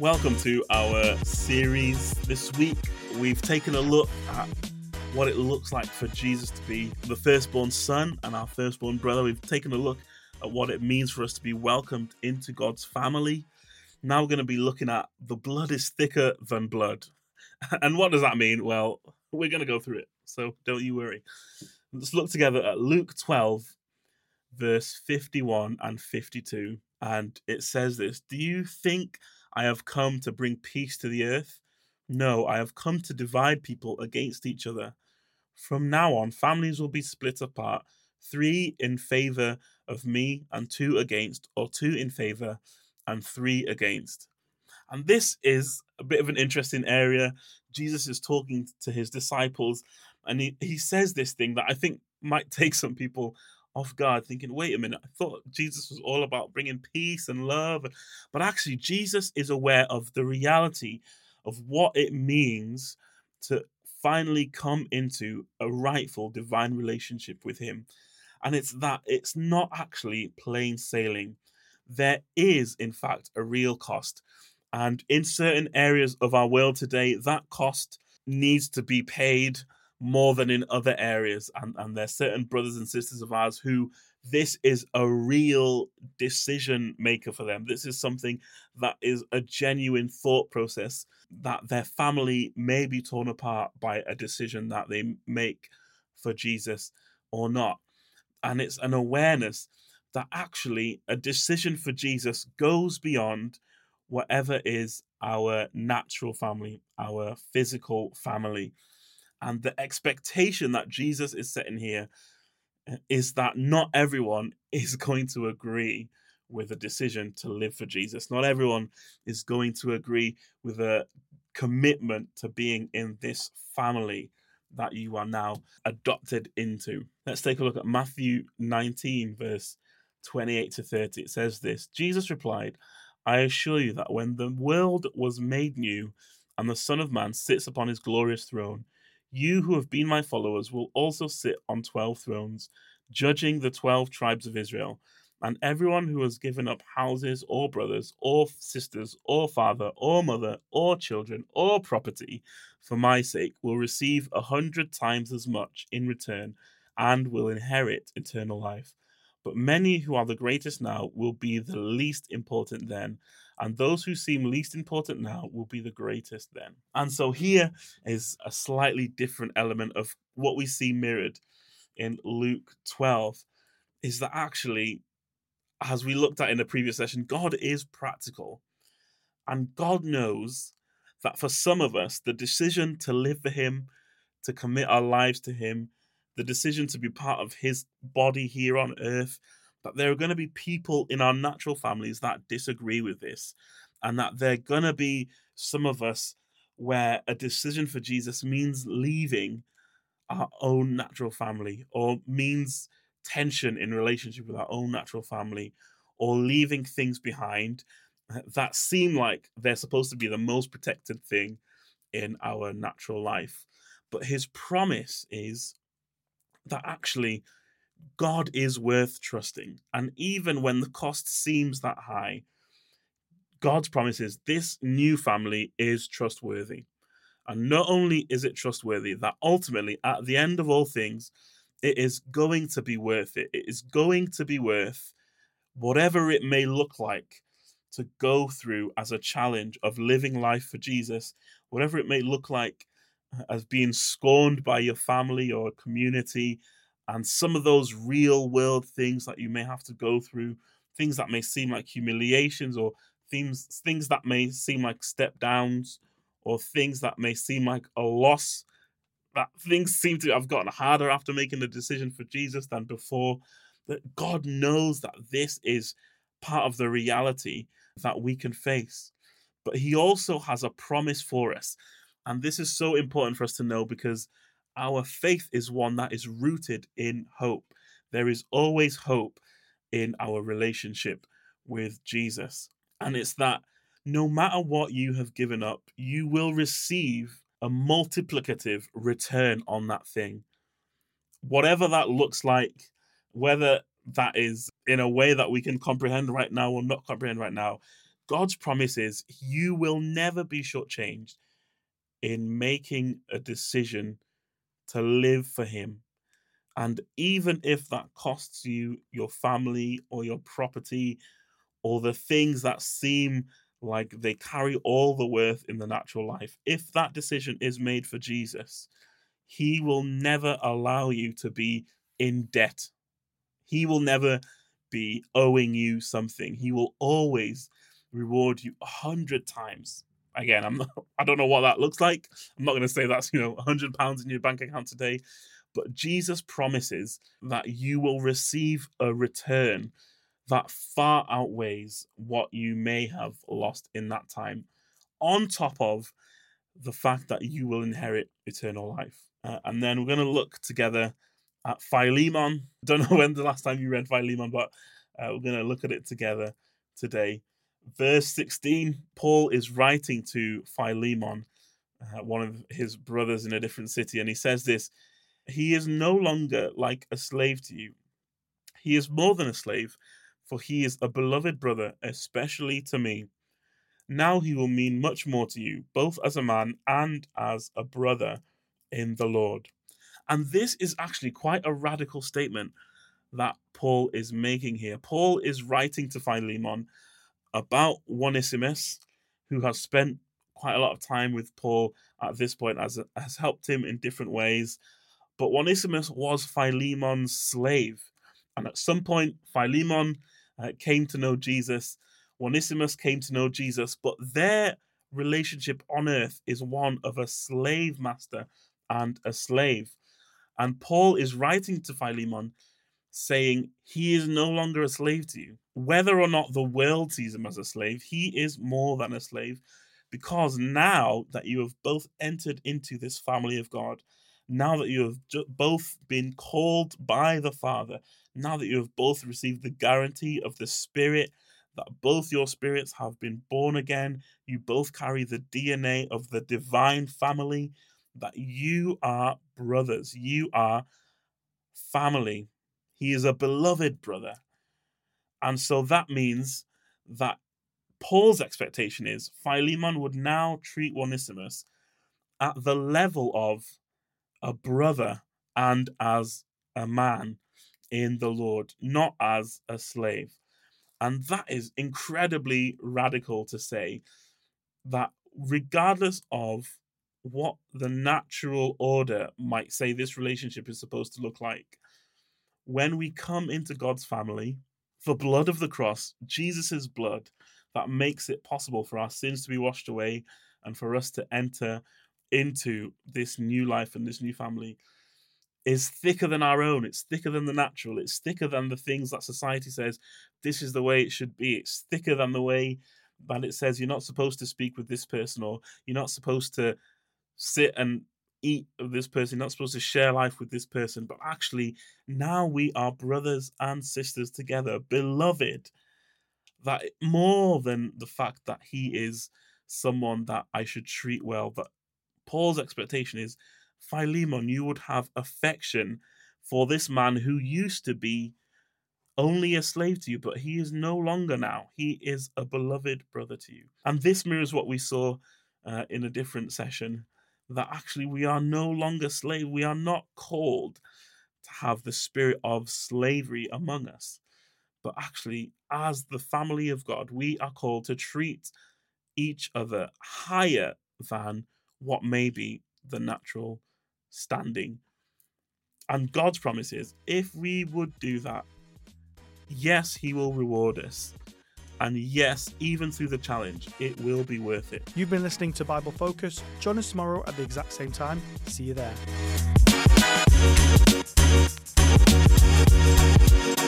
Welcome to our series. This week, we've taken a look at what it looks like for Jesus to be the firstborn son and our firstborn brother. We've taken a look at what it means for us to be welcomed into God's family. Now we're going to be looking at the blood is thicker than blood. And what does that mean? Well, we're going to go through it, so don't you worry. Let's look together at Luke 12, verse 51 and 52. And it says this: "Do you think I have come to bring peace to the earth? No, I have come to divide people against each other. From now on, families will be split apart, 3 in favor of me and 2 against, or 2 in favor and 3 against." And this is a bit of an interesting area. Jesus is talking to his disciples, and he says this thing that I think might take some people off guard, thinking, wait a minute, I thought Jesus was all about bringing peace and love. But actually, Jesus is aware of the reality of what it means to finally come into a rightful divine relationship with him. And it's that it's not actually plain sailing. There is, in fact, a real cost. And in certain areas of our world today, that cost needs to be paid more than in other areas. And there's certain brothers and sisters of ours who this is a real decision maker for them. This is something that is a genuine thought process, that their family may be torn apart by a decision that they make for Jesus or not. And it's an awareness that actually a decision for Jesus goes beyond whatever is our natural family, our physical family. And the expectation that Jesus is setting here is that not everyone is going to agree with a decision to live for Jesus. Not everyone is going to agree with a commitment to being in this family that you are now adopted into. Let's take a look at Matthew 19, verse 28 to 30. It says this: "Jesus replied, I assure you that when the world was made new and the Son of Man sits upon his glorious throne, you who have been my followers will also sit on 12 thrones, judging the 12 tribes of Israel. And everyone who has given up houses or brothers or sisters or father or mother or children or property for my sake will receive 100 times as much in return and will inherit eternal life. But many who are the greatest now will be the least important then, and those who seem least important now will be the greatest then." And so here is a slightly different element of what we see mirrored in Luke 12, is that actually, as we looked at in the previous session, God is practical. And God knows that for some of us, the decision to live for him, to commit our lives to him, the decision to be part of his body here on earth, that there are going to be people in our natural families that disagree with this. And that there are going to be some of us where a decision for Jesus means leaving our own natural family, or means tension in relationship with our own natural family, or leaving things behind that seem like they're supposed to be the most protected thing in our natural life. But his promise is that actually God is worth trusting. And even when the cost seems that high, God's promise is this new family is trustworthy. And not only is it trustworthy, that ultimately, at the end of all things, it is going to be worth it. It is going to be worth whatever it may look like to go through as a challenge of living life for Jesus, whatever it may look like as being scorned by your family or community, and some of those real world things that you may have to go through, things that may seem like humiliations, or things that may seem like step downs, or things that may seem like a loss, that things seem to have gotten harder after making the decision for Jesus than before. That God knows that this is part of the reality that we can face. But he also has a promise for us. And this is so important for us to know, because our faith is one that is rooted in hope. There is always hope in our relationship with Jesus. And it's that no matter what you have given up, you will receive a multiplicative return on that thing. Whatever that looks like, whether that is in a way that we can comprehend right now or not comprehend right now, God's promise is you will never be shortchanged in making a decision to live for him. And even if that costs you your family or your property or the things that seem like they carry all the worth in the natural life, if that decision is made for Jesus, he will never allow you to be in debt. He will never be owing you something. He will always reward you 100 times. Again, I don't know what that looks like. I'm not going to say that's, £100 in your bank account today, but Jesus promises that you will receive a return that far outweighs what you may have lost in that time, on top of the fact that you will inherit eternal life. And then we're going to look together at Philemon. Don't know when the last time you read Philemon, but we're going to look at it together today. Verse 16, Paul is writing to Philemon, one of his brothers in a different city, and he says this: he is no longer like a slave to you. He is more than a slave, for he is a beloved brother, especially to me. Now he will mean much more to you, both as a man and as a brother in the Lord. And this is actually quite a radical statement that Paul is making here. Paul is writing to Philemon about Onesimus, who has spent quite a lot of time with Paul at this point, has helped him in different ways. But Onesimus was Philemon's slave. And at some point, Philemon came to know Jesus. Onesimus came to know Jesus. But their relationship on earth is one of a slave master and a slave. And Paul is writing to Philemon saying he is no longer a slave to you. Whether or not the world sees him as a slave, he is more than a slave, because now that you have both entered into this family of God, now that you have both been called by the Father, now that you have both received the guarantee of the Spirit, that both your spirits have been born again, you both carry the DNA of the divine family, that you are brothers, you are family. He is a beloved brother. And so that means that Paul's expectation is Philemon would now treat Onesimus at the level of a brother and as a man in the Lord, not as a slave. And that is incredibly radical to say, that regardless of what the natural order might say this relationship is supposed to look like, when we come into God's family, the blood of the cross, Jesus' blood, that makes it possible for our sins to be washed away and for us to enter into this new life and this new family, is thicker than our own. It's thicker than the natural. It's thicker than the things that society says this is the way it should be. It's thicker than the way that it says you're not supposed to speak with this person, or you're not supposed to sit and eat of this person, you're not supposed to share life with this person. But actually, now we are brothers and sisters together, beloved. That more than the fact that he is someone that I should treat well, but Paul's expectation is, Philemon, you would have affection for this man who used to be only a slave to you, but he is no longer now. He is a beloved brother to you. And this mirrors what we saw in a different session, that actually we are no longer slaves. We are not called to have the spirit of slavery among us, but actually, as the family of God, we are called to treat each other higher than what may be the natural standing. And God's promise is, if we would do that, yes, he will reward us. And yes, even through the challenge, it will be worth it. You've been listening to Bible Focus. Join us tomorrow at the exact same time. See you there.